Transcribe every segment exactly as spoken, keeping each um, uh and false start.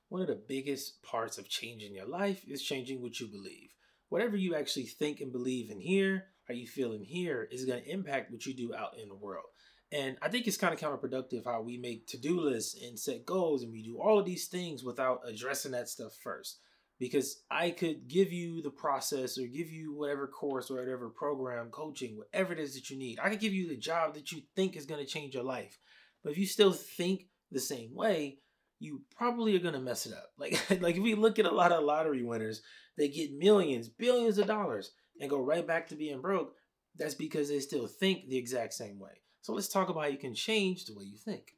one of the biggest parts of changing your life is changing what you believe. Whatever you actually think and believe in here, how you feel in here, is going to impact what you do out in the world. And I think it's kind of counterproductive how we make to do lists and set goals and we do all of these things without addressing that stuff first. Because I could give you the process or give you whatever course or whatever program, coaching, whatever it is that you need. I could give you the job that you think is going to change your life. But if you still think the same way, you probably are gonna mess it up. Like like if we look at a lot of lottery winners, they get millions, billions of dollars and go right back to being broke. That's because they still think the exact same way. So let's talk about how you can change the way you think.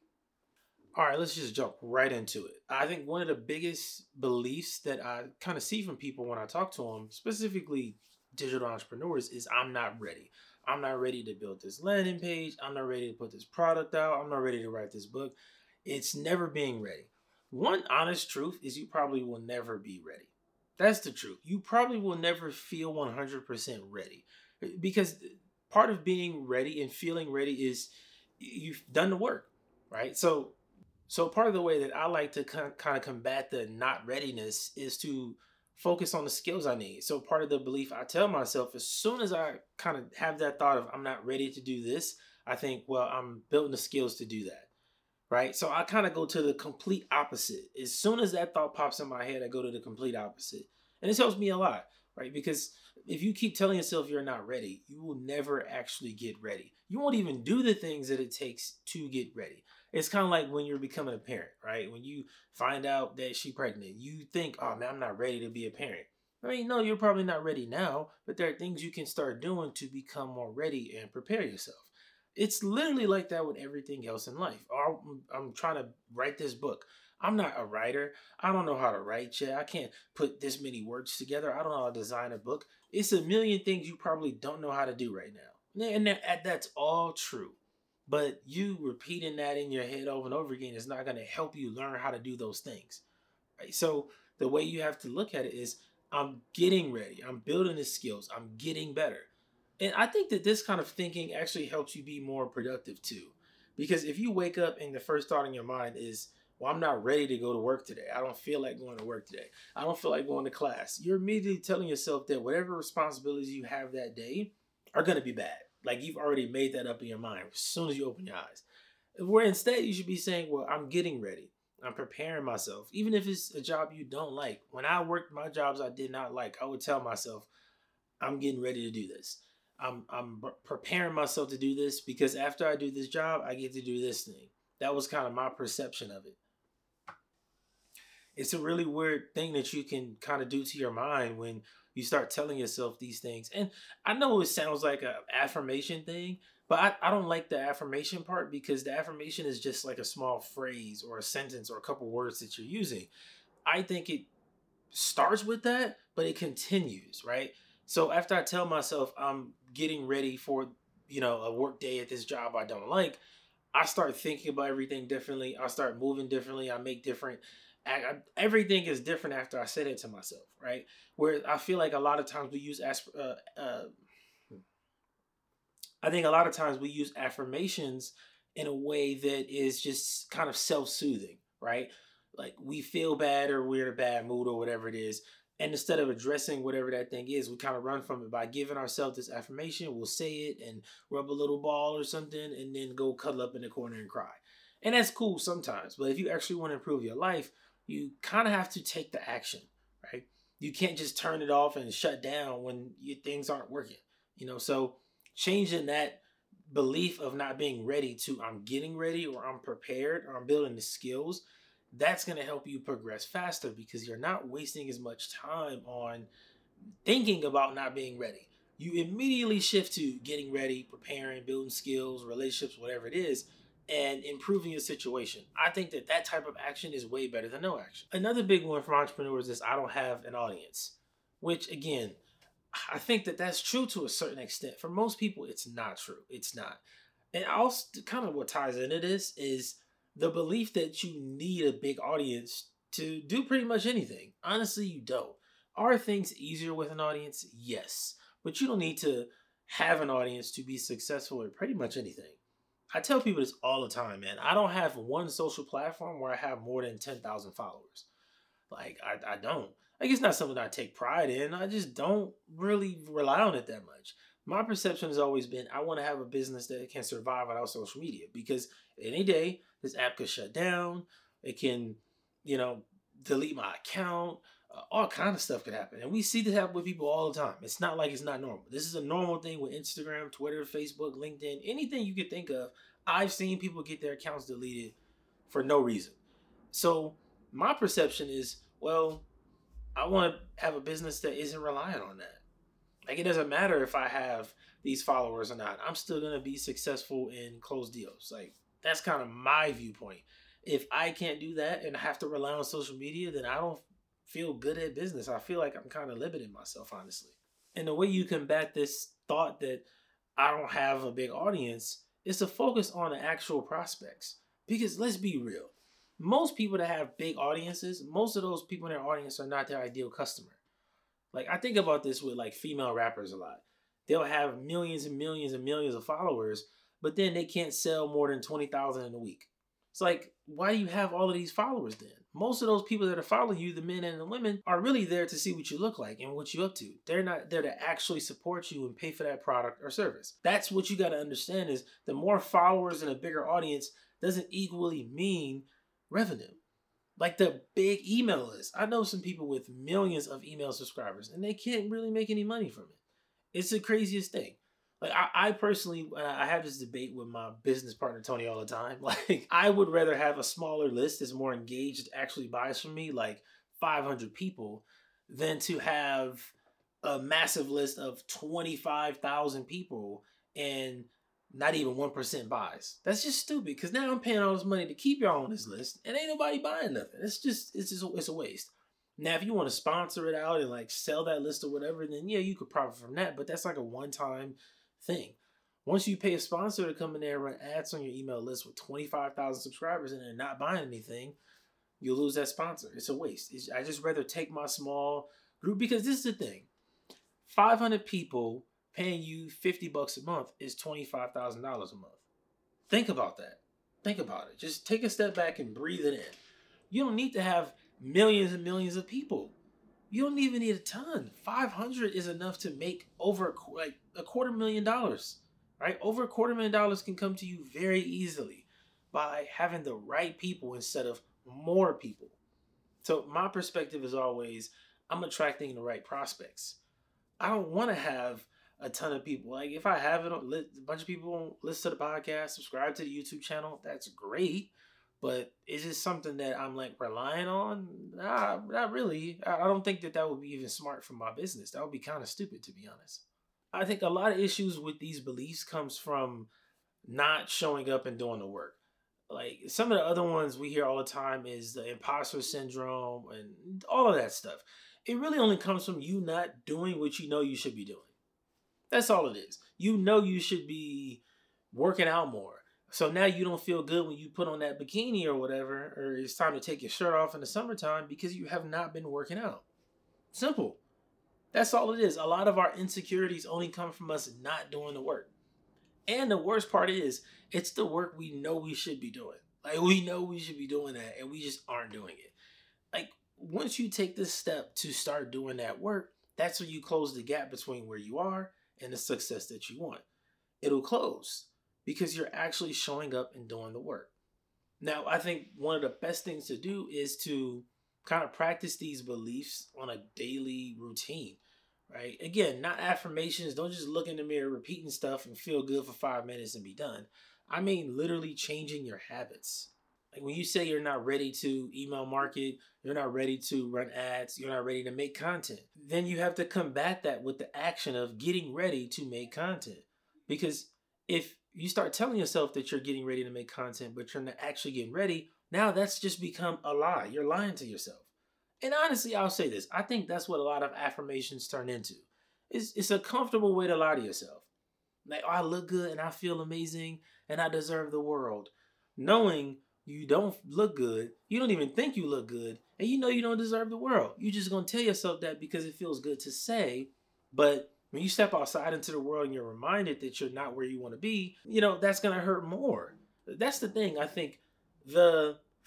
All right, let's just jump right into it. I think one of the biggest beliefs that I kind of see from people when I talk to them, specifically digital entrepreneurs, is I'm not ready. I'm not ready to build this landing page. I'm not ready to put this product out. I'm not ready to write this book. It's never being ready. One honest truth is you probably will never be ready. That's the truth. You probably will never feel one hundred percent ready because part of being ready and feeling ready is you've done the work, right? So so part of the way that I like to kind of combat the not readiness is to focus on the skills I need. So part of the belief I tell myself as soon as I kind of have that thought of I'm not ready to do this, I think, well, I'm building the skills to do that. Right? So I kind of go to the complete opposite. As soon as that thought pops in my head, I go to the complete opposite. And this helps me a lot, right? Because if you keep telling yourself you're not ready, you will never actually get ready. You won't even do the things that it takes to get ready. It's kind of like when you're becoming a parent, right? When you find out that she's pregnant, you think, oh man, I'm not ready to be a parent. I mean, no, you're probably not ready now, but there are things you can start doing to become more ready and prepare yourself. It's literally like that with everything else in life. I'm, I'm trying to write this book. I'm not a writer. I don't know how to write yet. I can't put this many words together. I don't know how to design a book. It's a million things you probably don't know how to do right now. And that, that's all true. But you repeating that in your head over and over again is not going to help you learn how to do those things. Right? So the way you have to look at it is I'm getting ready. I'm building the skills. I'm getting better. And I think that this kind of thinking actually helps you be more productive too. Because if you wake up and the first thought in your mind is, well, I'm not ready to go to work today. I don't feel like going to work today. I don't feel like going to class. You're immediately telling yourself that whatever responsibilities you have that day are going to be bad. Like you've already made that up in your mind as soon as you open your eyes. Where instead you should be saying, well, I'm getting ready. I'm preparing myself. Even if it's a job you don't like. When I worked my jobs I did not like, I would tell myself, I'm getting ready to do this. I'm I'm preparing myself to do this because after I do this job, I get to do this thing. That was kind of my perception of it. It's a really weird thing that you can kind of do to your mind when you start telling yourself these things. And I know it sounds like an affirmation thing, but I, I don't like the affirmation part because the affirmation is just like a small phrase or a sentence or a couple words that you're using. I think it starts with that, but it continues, right? So after I tell myself I'm getting ready for, you know, a work day at this job I don't like, I start thinking about everything differently. I start moving differently. I make different, I, I, everything is different after I said it to myself, right? Where I feel like a lot of times we use, asp- uh, uh, I think a lot of times we use affirmations in a way that is just kind of self-soothing, right? Like we feel bad or we're in a bad mood or whatever it is. And instead of addressing whatever that thing is, we kind of run from it by giving ourselves this affirmation. We'll say it and rub a little ball or something and then go cuddle up in the corner and cry. And that's cool sometimes. But if you actually want to improve your life, you kind of have to take the action, right? You can't just turn it off and shut down when your things aren't working, you know? So changing that belief of not being ready to I'm getting ready or I'm prepared or I'm building the skills, that's going to help you progress faster because you're not wasting as much time on thinking about not being ready. You immediately shift to getting ready, preparing, building skills, relationships, whatever it is, and improving your situation. I think that that type of action is way better than no action. Another big one for entrepreneurs is I don't have an audience, which again, I think that that's true to a certain extent. For most people, it's not true. It's not. And also, kind of what ties into this is the belief that you need a big audience to do pretty much anything. Honestly, you don't. Are things easier with an audience? Yes. But you don't need to have an audience to be successful at pretty much anything. I tell people this all the time, man. I don't have one social platform where I have more than ten thousand followers. Like I, I don't. Like it's not something I take pride in. I just don't really rely on it that much. My perception has always been I want to have a business that can survive without social media because any day this app could shut down. It can, you know, delete my account. Uh, all kind of stuff could happen, and we see this happen with people all the time. It's not like it's not normal. This is a normal thing with Instagram, Twitter, Facebook, LinkedIn, anything you could think of. I've seen people get their accounts deleted for no reason. So my perception is, well, I want to have a business that isn't reliant on that. Like it doesn't matter if I have these followers or not. I'm still gonna be successful in closed deals. Like that's kind of my viewpoint. If I can't do that and I have to rely on social media, then I don't feel good at business. I feel like I'm kind of limiting myself, honestly. And the way you combat this thought that I don't have a big audience is to focus on the actual prospects. Because let's be real. Most people that have big audiences, most of those people in their audience are not their ideal customer. Like I think about this with like female rappers a lot. They'll have millions and millions and millions of followers, but then they can't sell more than twenty thousand in a week. It's like, why do you have all of these followers then? Most of those people that are following you, the men and the women, are really there to see what you look like and what you're up to. They're not there to actually support you and pay for that product or service. That's what you got to understand is the more followers and a bigger audience doesn't equally mean revenue. Like the big email list. I know some people with millions of email subscribers and they can't really make any money from it. It's the craziest thing. Like I, I personally, uh, I have this debate with my business partner Tony all the time. Like I would rather have a smaller list that's more engaged, actually buys from me, like five hundred people, than to have a massive list of twenty-five thousand people and not even one percent buys. That's just stupid because now I'm paying all this money to keep y'all on this list and ain't nobody buying nothing. It's just, it's just, it's a waste. Now, if you want to sponsor it out and like sell that list or whatever, then yeah, you could profit from that. But that's like a one-time thing. Once you pay a sponsor to come in there and run ads on your email list with twenty-five thousand subscribers and they're not buying anything, you lose that sponsor. It's a waste. It's, I just rather take my small group because this is the thing. five hundred people paying you fifty bucks a month is twenty-five thousand dollars a month. Think about that. Think about it. Just take a step back and breathe it in. You don't need to have millions and millions of people. You don't even need a ton. five hundred is enough to make over like a quarter million dollars, right? Over a quarter million dollars can come to you very easily by having the right people instead of more people. So my perspective is always, I'm attracting the right prospects. I don't want to have a ton of people. Like if I have it, a bunch of people listen to the podcast, subscribe to the YouTube channel, that's great. But is it something that I'm like relying on? Nah, not really. I don't think that that would be even smart for my business. That would be kind of stupid, to be honest. I think a lot of issues with these beliefs comes from not showing up and doing the work. Like some of the other ones we hear all the time is the imposter syndrome and all of that stuff. It really only comes from you not doing what you know you should be doing. That's all it is. You know you should be working out more. So now you don't feel good when you put on that bikini or whatever, or it's time to take your shirt off in the summertime because you have not been working out. Simple. That's all it is. A lot of our insecurities only come from us not doing the work. And the worst part is, it's the work we know we should be doing. Like, we know we should be doing that, and we just aren't doing it. Like, once you take this step to start doing that work, that's when you close the gap between where you are and the success that you want. It'll close because you're actually showing up and doing the work. Now, I think one of the best things to do is to kind of practice these beliefs on a daily routine, right? Again, not affirmations. Don't just look in the mirror, repeating stuff and feel good for five minutes and be done. I mean, literally changing your habits. Like when you say you're not ready to email market, you're not ready to run ads, you're not ready to make content, then you have to combat that with the action of getting ready to make content. Because if you start telling yourself that you're getting ready to make content, but you're not actually getting ready, now that's just become a lie. You're lying to yourself. And honestly, I'll say this. I think that's what a lot of affirmations turn into. It's, it's a comfortable way to lie to yourself. Like, oh, I look good and I feel amazing and I deserve the world. Knowing you don't look good, you don't even think you look good, and you know you don't deserve the world. You're just going to tell yourself that because it feels good to say, but when you step outside into the world and you're reminded that you're not where you want to be, you know, that's going to hurt more. That's the thing. I think the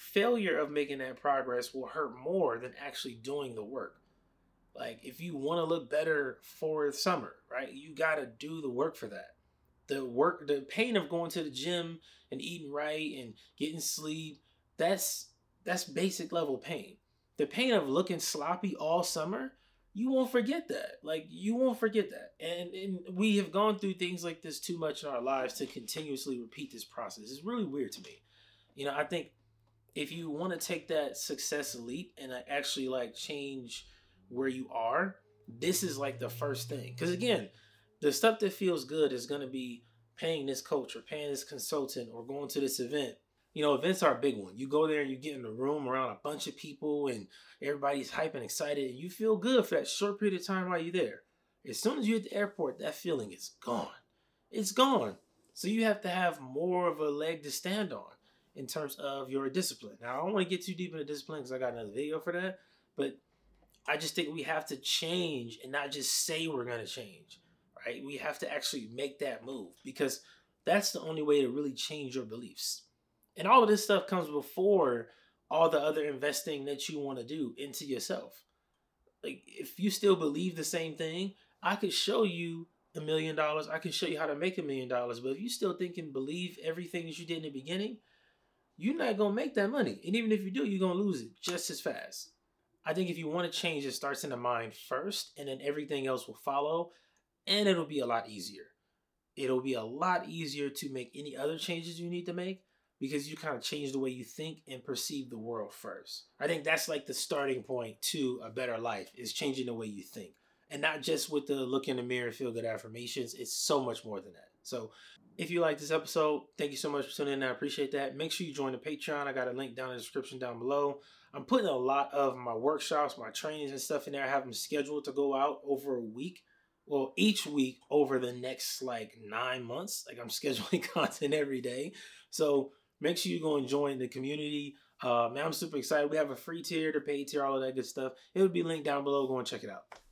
failure of making that progress will hurt more than actually doing the work. Like if you want to look better for summer, right? You got to do the work for that. The work, the pain of going to the gym and eating right and getting sleep, that's that's basic level pain. The pain of looking sloppy all summer, you won't forget that. Like you won't forget that. And and we have gone through things like this too much in our lives to continuously repeat this process. It's really weird to me. You know, I think if you want to take that success leap and uh, actually like change where you are, this is like the first thing. Because again, the stuff that feels good is going to be paying this coach or paying this consultant or going to this event. You know, events are a big one. You go there and you get in a room around a bunch of people and everybody's hype and excited and you feel good for that short period of time while you're there. As soon as you're at the airport, that feeling is gone. It's gone. So you have to have more of a leg to stand on in terms of your discipline. Now, I don't want to get too deep into discipline because I got another video for that, but I just think we have to change and not just say we're going to change, right? We have to actually make that move because that's the only way to really change your beliefs. And all of this stuff comes before all the other investing that you want to do into yourself. Like if you still believe the same thing, I could show you a million dollars. I could show you how to make a million dollars. But if you still think and believe everything that you did in the beginning, you're not going to make that money. And even if you do, you're going to lose it just as fast. I think if you want to change, it starts in the mind first, and then everything else will follow, and it'll be a lot easier. It'll be a lot easier to make any other changes you need to make because you kind of change the way you think and perceive the world first. I think that's like the starting point to a better life is changing the way you think. And not just with the look in the mirror and feel good affirmations. It's so much more than that. So if you like this episode, thank you so much for tuning in. I appreciate that. Make sure you join the Patreon. I got a link down in the description down below. I'm putting a lot of my workshops, my trainings and stuff in there. I have them scheduled to go out over a week. Well, each week over the next like nine months. Like I'm scheduling content every day. So make sure you go and join the community. Uh, man, I'm super excited. We have a free tier, the paid tier, all of that good stuff. It will be linked down below. Go and check it out.